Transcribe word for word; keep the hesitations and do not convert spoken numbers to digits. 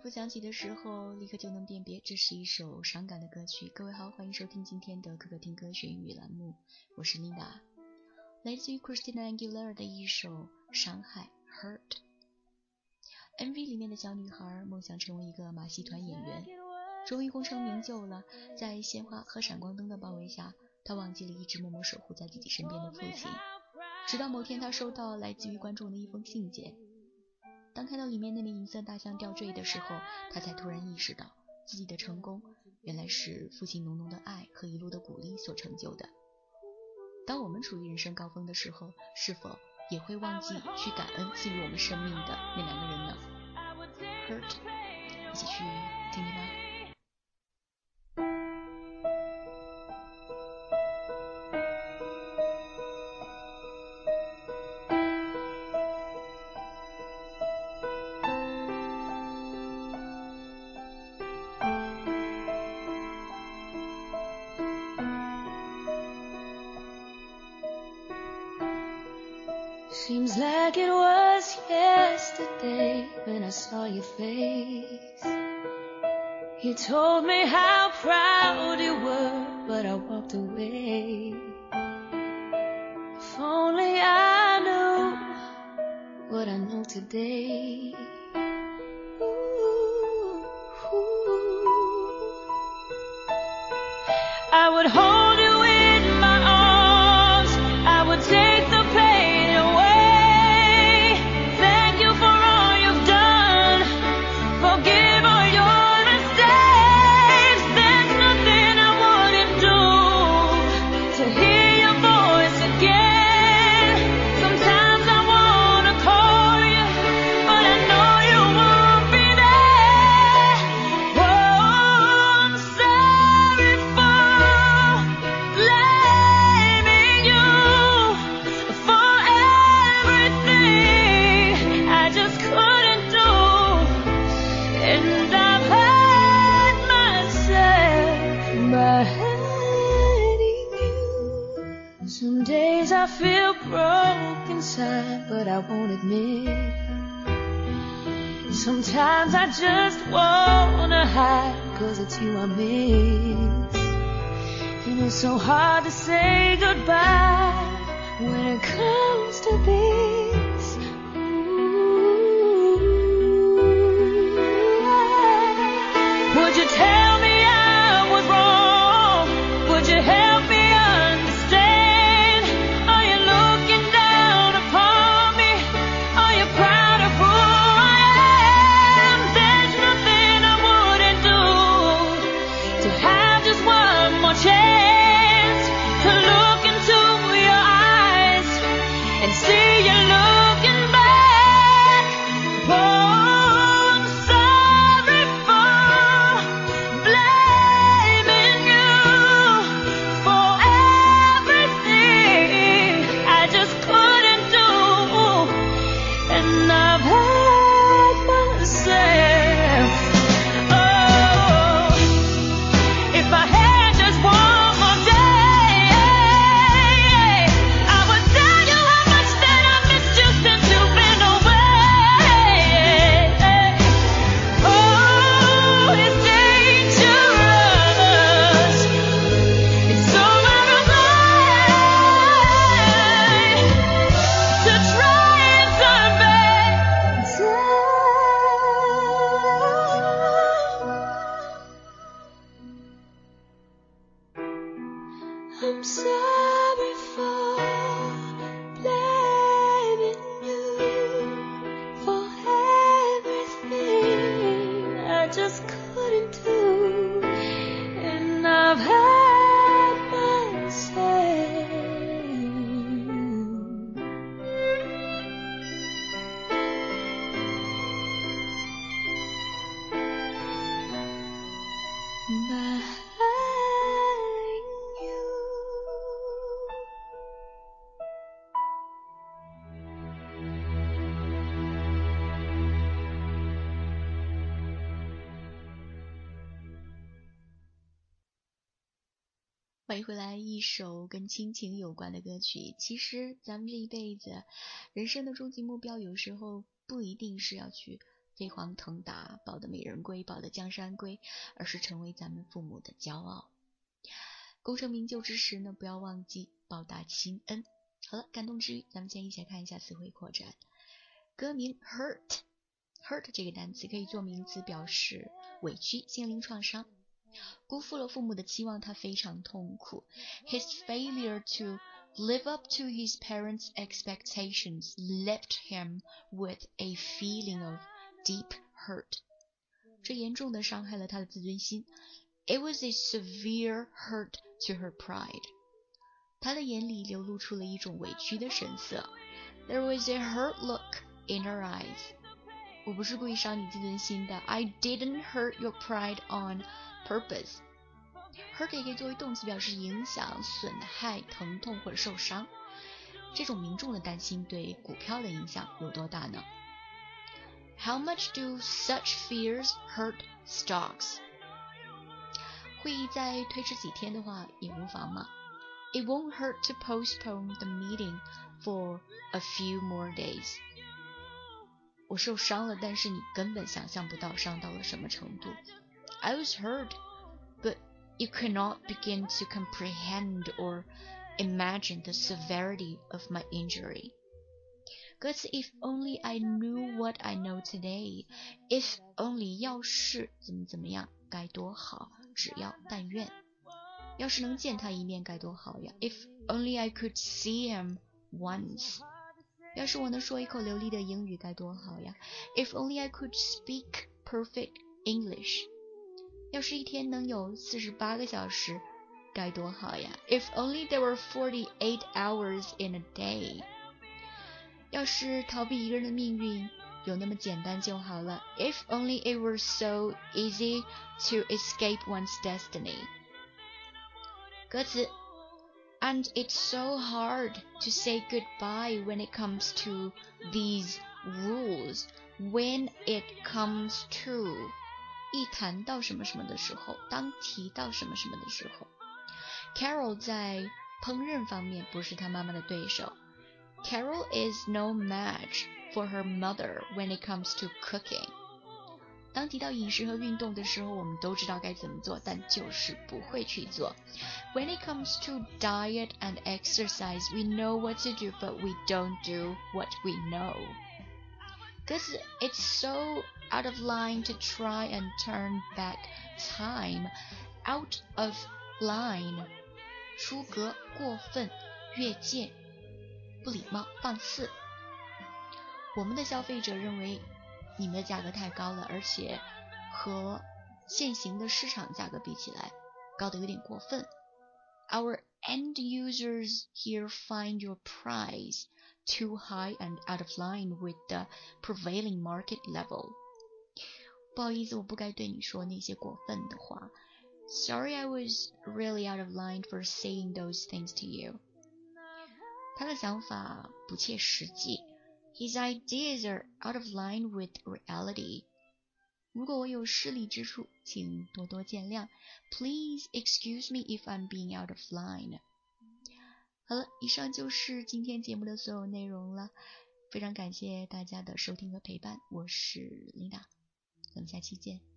符响起的时候，立刻就能辨别这是一首伤感的歌曲。各位好，欢迎收听今天的可可听歌学英语栏目，我是 Linda。 来自于 Christina Aguilera 的一首伤害 Hurt。 M V 里面的小女孩梦想成为一个马戏团演员，终于功成名就了。在鲜花和闪光灯的包围下，她忘记了一直默默守护在自己身边的父亲。直到某天，她收到来自于观众的一封信件。当看到里面那枚银色大象吊坠的时候，他才突然意识到自己的成功原来是父亲浓浓的爱和一路的鼓励所成就的。当我们处于人生高峰的时候，是否也会忘记去感恩赐予我们生命的那两个人呢？ Hurt， 一起去听听吧。 Seems like it was yesterday when I saw your face. You told me how proud you were, but I walked away. If only I knew what I know today. Ooh, ooh. I would hold you in my arms, I would take the pain away. Thank you for all you've done, forgive all your mistakes. There's nothing I wouldn't do to hear your voice again. Sometimes I wanna call you, but I know you won't be there. Oh, I'm sorry for blaming you for everything I just couldn't do. And I've hurt myself by hurting you. Some days I feel broke inside, but I won't admit. Sometimes I just wanna hide, cause it's you I miss. And it's so hard to say goodbye when it comes to this. Ooh. Would you tell me I was wrong? Would you help me understand? Are you looking down upon me? Are you proud of who I am? There's nothing I wouldn't do to have just one more chance to look into your eyes and see you looking back. Oh, I'm sorry for blaming you for everything I just couldn't do. And I've hurt myself. Oh, if I had just one more day, I would tell you how much that I missed you since you've been away. Oh, it's dangerous. It's so out of line to try and turn back time. I'm sorry for blaming you for everything I just couldn't do. And I've hurt myself by hurting you. 欢迎回来，一首跟亲情有关的歌曲。其实咱们这一辈子人生的终极目标有时候不一定是要去飞黄腾达，抱得美人归，抱得江山归，而是成为咱们父母的骄傲。功成名就之时呢，不要忘记报答亲恩。好了，感动之余，咱们先一起来看一下词汇扩展。歌名 hurt hurt 这个单词可以做名词，表示委屈、心灵创伤。辜负了父母的期望，他非常痛苦。His failure to live up to his parents' expectations left him with a feeling of deep hurt. 这严重的伤害了他的自尊心。It was a severe hurt to her pride. 他的眼里流露出了一种委屈的神色。There was a hurt look in her eyes. 我不是故意伤你自尊心的。I didn't hurt your pride on purpose. Hurt 也可以作为动词，表示影响、损害、疼痛或者受伤。这种民众的担心对股票的影响有多大呢？ How much do such fears hurt stocks? 会议再推迟几天的话也无妨嘛。It won't hurt to postpone the meeting for a few more days. 我受伤了，但是你根本想象不到伤到了什么程度。I was hurt, but you cannot begin to comprehend or imagine the severity of my injury. 歌词 If only I knew what I know today. If only 要是怎么怎么样该多好，只要但愿。要是能见他一面该多好呀。If only I could see him once. 要是我能说一口流利的英语该多好呀。If only I could speak perfect English. 要是一天能有四十八个小时该多好呀。If only there were forty-eight hours in a day. 要是逃避一个人的命运有那么简单就好了。If only it were so easy to escape one's destiny. 歌词 And it's so hard to say goodbye when it comes to these rules. When it comes to 一谈到什么什么的时候，当提到什么什么的时候。Carol 在烹饪方面不是她妈妈的对手。Carol is no match for her mother when it comes to cooking. 当提到饮食和运动的时候，我们都知道该怎么做，但就是不会去做。When it comes to diet and exercise, we know what to do, but we don't do what we know. 歌词 It's so out of line to try and turn back time. Out of line 出格、过分、越界、不礼貌、放肆。我们的消费者认为你们的价格太高了，而且和现行的市场价格比起来高得有点过分。Our end users here find your price too high and out of line with the prevailing market level. 不好意思，我不该对你说那些过分的话。Sorry, I was really out of line for saying those things to you. 他的想法不切实际。His ideas are out of line with reality. 如果我有失礼之处，请多多见谅。Please excuse me if I'm being out of line. 好了，以上就是今天节目的所有内容了。非常感谢大家的收听和陪伴，我是琳达，咱们下期见。